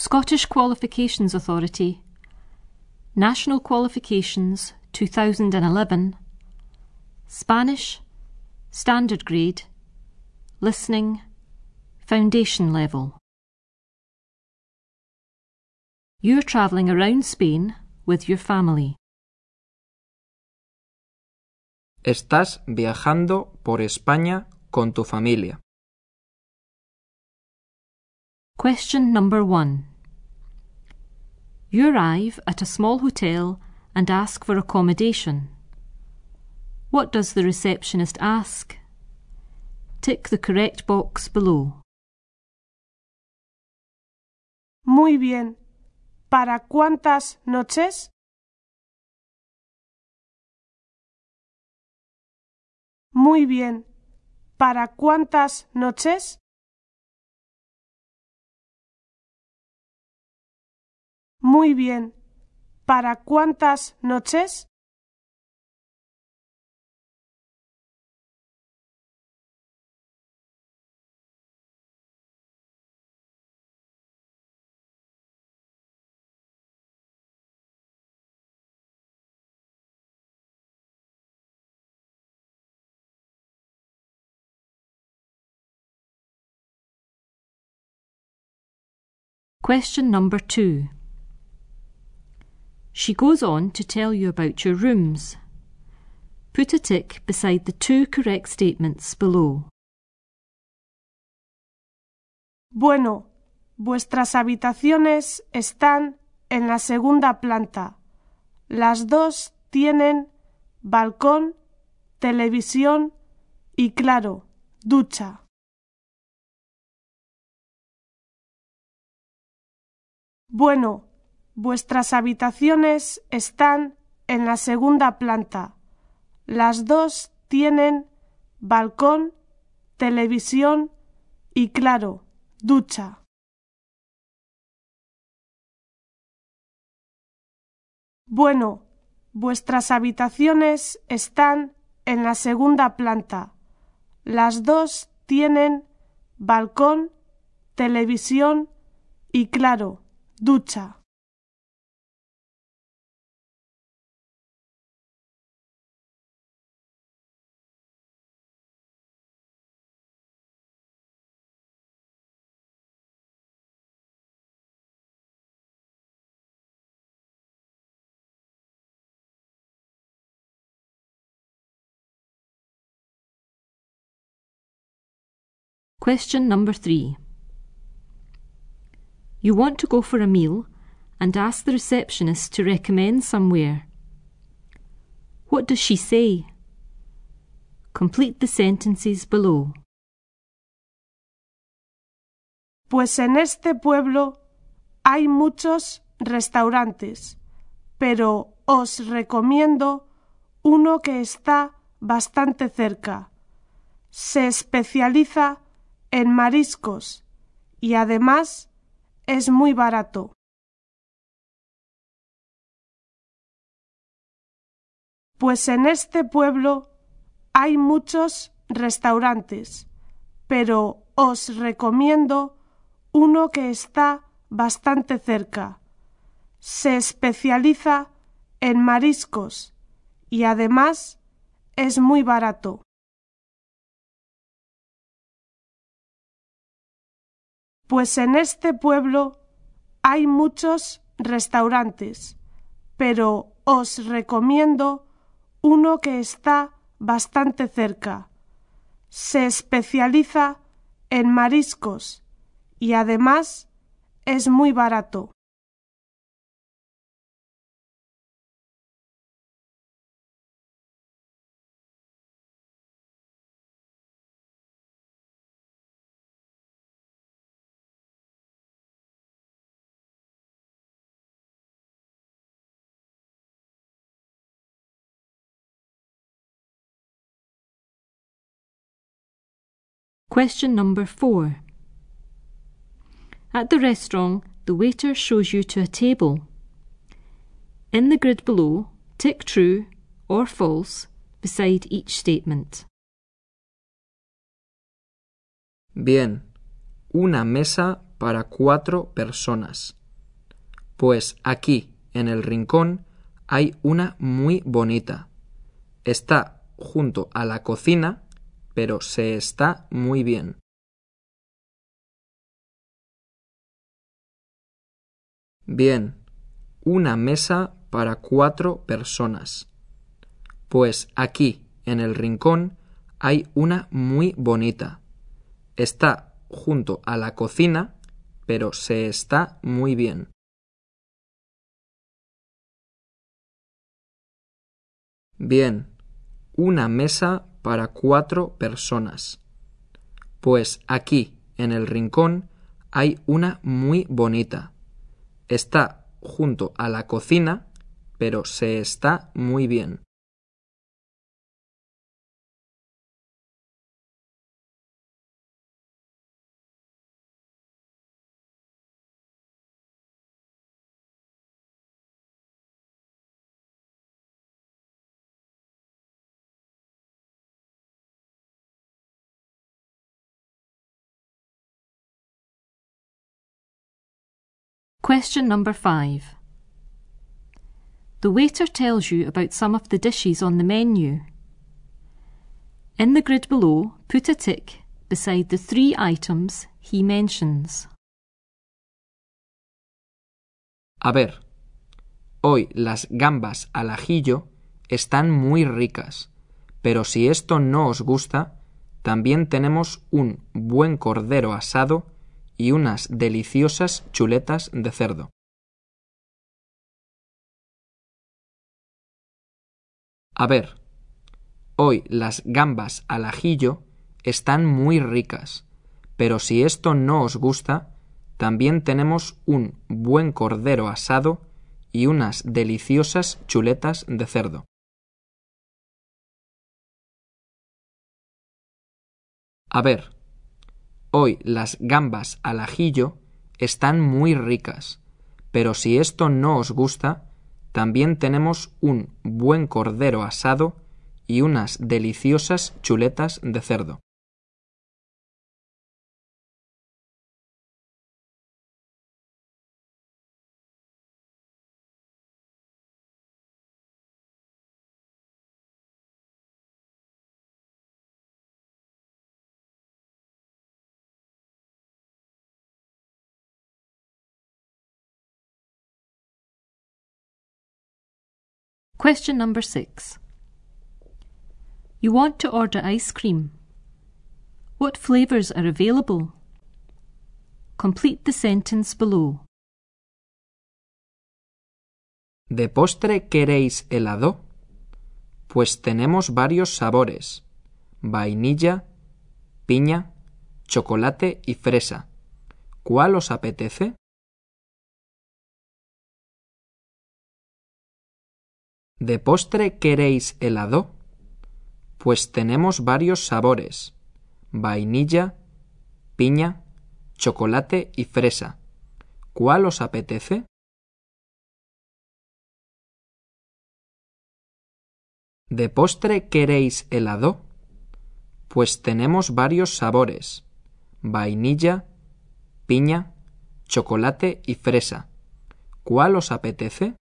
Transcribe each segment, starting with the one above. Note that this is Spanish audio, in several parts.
Scottish Qualifications Authority, National Qualifications 2011, Spanish, Standard Grade, Listening, Foundation Level. You're travelling around Spain with your family. Estás viajando por España con tu familia. Question number 1. You arrive at a small hotel and ask for accommodation. What does the receptionist ask? Tick the correct box below. Muy bien. ¿Para cuántas noches? Muy bien. ¿Para cuántas noches? Muy bien. ¿Para cuántas noches? Question number 2. She goes on to tell you about your rooms. Put a tick beside the 2 correct statements below. Bueno, vuestras habitaciones están en la segunda planta. Las 2 tienen balcón, televisión y, claro, ducha. Bueno, vuestras habitaciones están en la segunda planta. Las 2 tienen balcón, televisión y, claro, ducha. Bueno, vuestras habitaciones están en la segunda planta. Las 2 tienen balcón, televisión y, claro, ducha. Question number 3. You want to go for a meal and ask the receptionist to recommend somewhere. What does she say? Complete the sentences below. Pues en este pueblo hay muchos restaurantes, pero os recomiendo uno que está bastante cerca. Se especializa en mariscos y además es muy barato. Pues en este pueblo hay muchos restaurantes, pero os recomiendo uno que está bastante cerca. Se especializa en mariscos y además es muy barato. Pues en este pueblo hay muchos restaurantes, pero os recomiendo uno que está bastante cerca. Se especializa en mariscos y además es muy barato. Question number 4. At the restaurant, the waiter shows you to a table. In the grid below, tick true or false beside each statement. Bien, una mesa para 4 personas. Pues aquí, en el rincón, hay una muy bonita. Está junto a la cocina, pero se está muy bien. Bien, una mesa para 4 personas. Pues aquí, en el rincón, hay una muy bonita. Está junto a la cocina, pero se está muy bien. Bien, una mesa para 4 personas. Pues aquí, en el rincón, hay una muy bonita. Está junto a la cocina, pero se está muy bien. Question number 5. The waiter tells you about some of the dishes on the menu. In the grid below, put a tick beside the 3 items he mentions. A ver, hoy las gambas al ajillo están muy ricas, pero si esto no os gusta, también tenemos un buen cordero asado y unas deliciosas chuletas de cerdo. A ver, hoy las gambas al ajillo están muy ricas, pero si esto no os gusta, también tenemos un buen cordero asado y unas deliciosas chuletas de cerdo. A ver, hoy las gambas al ajillo están muy ricas, pero si esto no os gusta, también tenemos un buen cordero asado y unas deliciosas chuletas de cerdo. Question number 6. You want to order ice cream. What flavours are available? Complete the sentence below. ¿De postre queréis helado? Pues tenemos varios sabores: vainilla, piña, chocolate y fresa. ¿Cuál os apetece? ¿De postre queréis helado? Pues tenemos varios sabores: vainilla, piña, chocolate y fresa. ¿Cuál os apetece? ¿De postre queréis helado? Pues tenemos varios sabores: vainilla, piña, chocolate y fresa. ¿Cuál os apetece?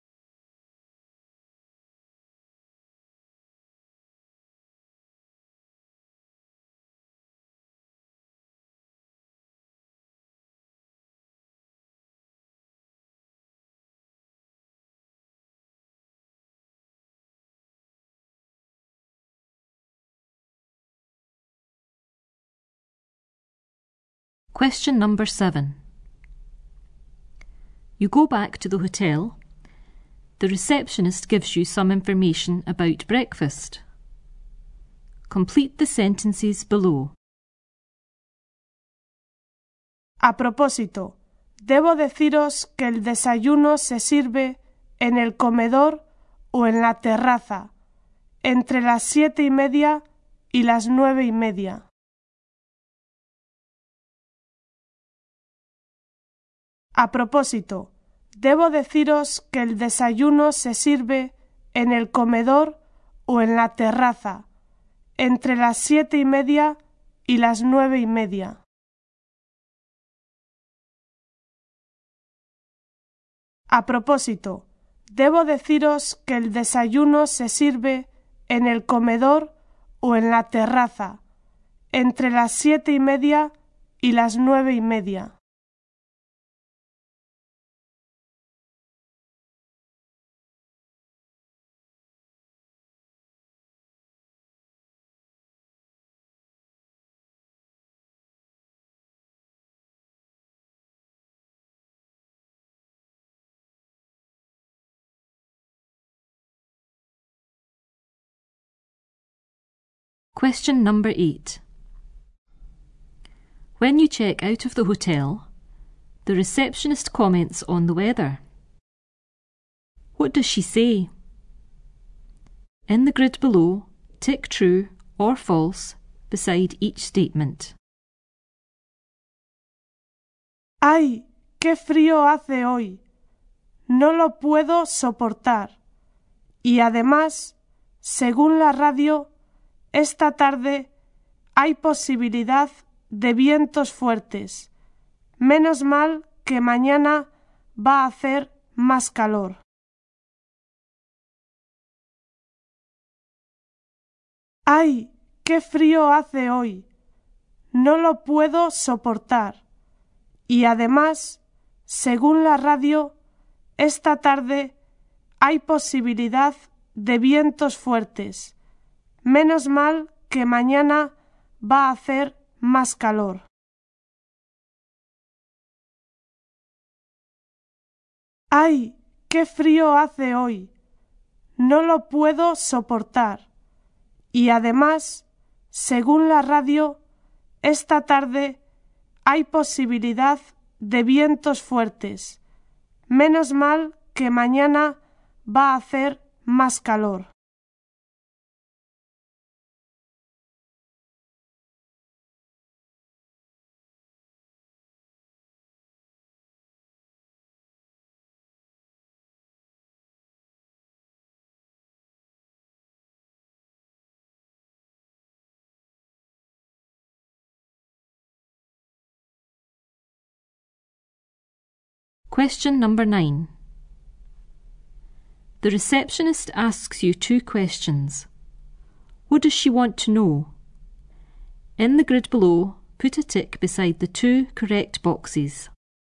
Question number 7. You go back to the hotel. The receptionist gives you some information about breakfast. Complete the sentences below. A propósito, debo deciros que el desayuno se sirve en el comedor o en la terraza, entre las 7:30 y las 9:30. A propósito, debo deciros que el desayuno se sirve en el comedor o en la terraza, entre las 7:30 y las 9:30. A propósito, debo deciros que el desayuno se sirve en el comedor o en la terraza, entre las 7:30 y las 9:30. Question number 8. When you check out of the hotel, the receptionist comments on the weather. What does she say? In the grid below, tick true or false beside each statement. ¡Ay, qué frío hace hoy! No lo puedo soportar. Y además, según la radio, esta tarde hay posibilidad de vientos fuertes. Menos mal que mañana va a hacer más calor. ¡Ay, qué frío hace hoy! No lo puedo soportar. Y además, según la radio, esta tarde hay posibilidad de vientos fuertes. Menos mal que mañana va a hacer más calor. ¡Ay, qué frío hace hoy! No lo puedo soportar. Y además, según la radio, esta tarde hay posibilidad de vientos fuertes. Menos mal que mañana va a hacer más calor. Question number 9. The receptionist asks you 2 questions. What does she want to know? In the grid below, put a tick beside the 2 correct boxes.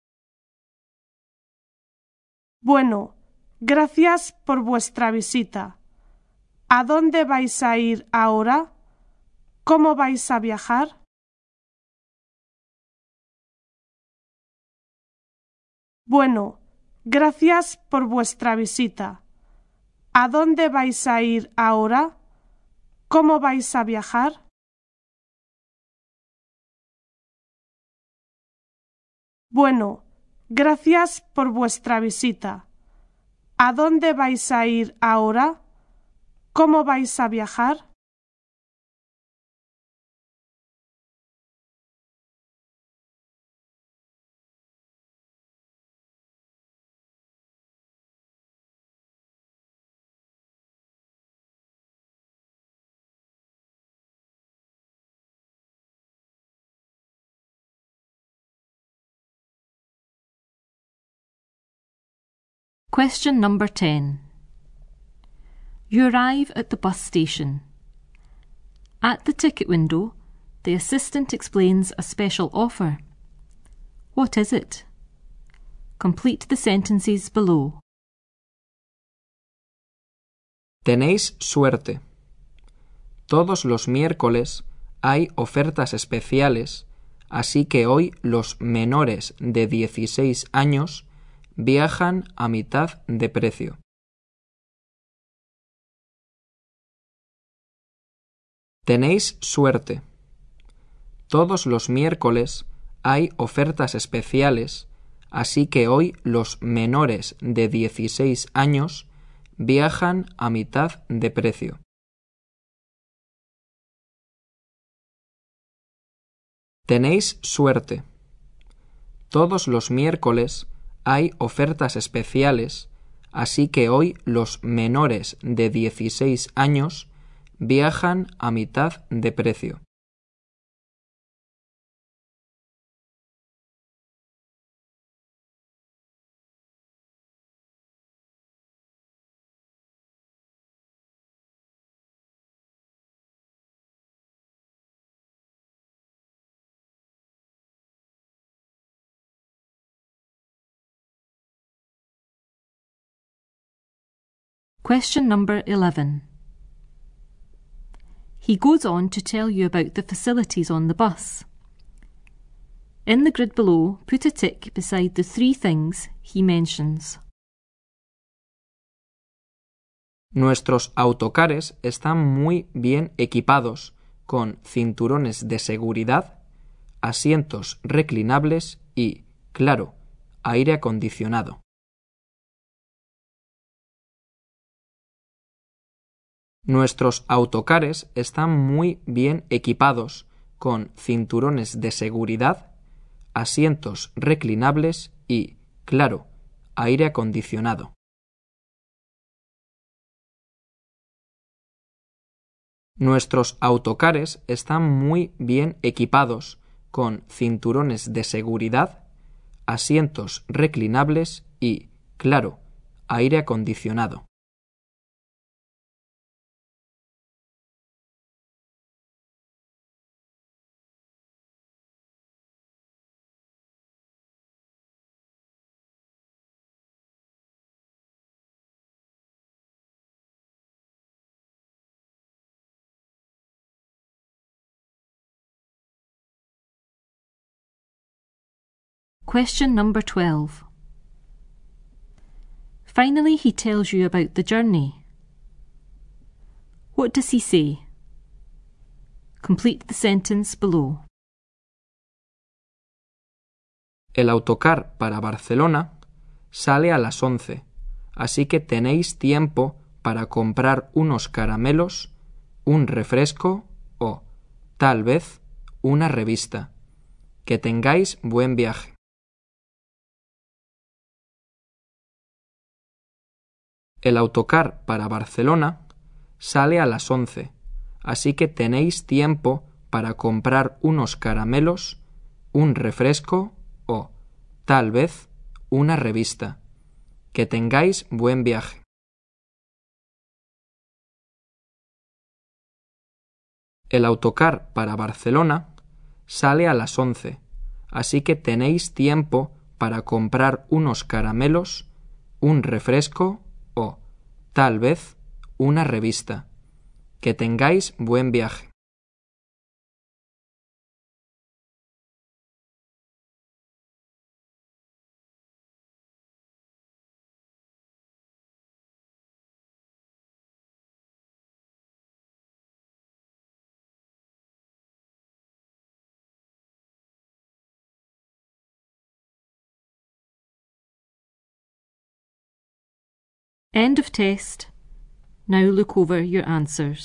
Bueno, gracias por vuestra visita. ¿A dónde vais a ir ahora? ¿Cómo vais a viajar? Bueno, gracias por vuestra visita. ¿A dónde vais a ir ahora? ¿Cómo vais a viajar? Bueno, gracias por vuestra visita. ¿A dónde vais a ir ahora? ¿Cómo vais a viajar? Question number 10. You arrive at the bus station. At the ticket window, the assistant explains a special offer. What is it? Complete the sentences below. Tenéis suerte. Todos los miércoles hay ofertas especiales, así que hoy los menores de 16 años viajan a mitad de precio. Tenéis suerte. Todos los miércoles hay ofertas especiales, así que hoy los menores de 16 años viajan a mitad de precio. Tenéis suerte. Todos los miércoles hay ofertas especiales, así que hoy los menores de 16 años viajan a mitad de precio. Question number 11. He goes on to tell you about the facilities on the bus. In the grid below, put a tick beside the 3 things he mentions. Nuestros autocares están muy bien equipados con cinturones de seguridad, asientos reclinables y, claro, aire acondicionado. Nuestros autocares están muy bien equipados con cinturones de seguridad, asientos reclinables y, claro, aire acondicionado. Nuestros autocares están muy bien equipados con cinturones de seguridad, asientos reclinables y, claro, aire acondicionado. Question number 12. Finally, he tells you about the journey. What does he say? Complete the sentence below. El autocar para Barcelona sale a las 11, así que tenéis tiempo para comprar unos caramelos, un refresco o, tal vez, una revista. Que tengáis buen viaje. El autocar para Barcelona sale a las 11, así que tenéis tiempo para comprar unos caramelos, un refresco o, tal vez, una revista. Que tengáis buen viaje. El autocar para Barcelona sale a las 11, así que tenéis tiempo para comprar unos caramelos, un refresco o, tal vez, una revista. Que tengáis buen viaje. End of test. Now look over your answers.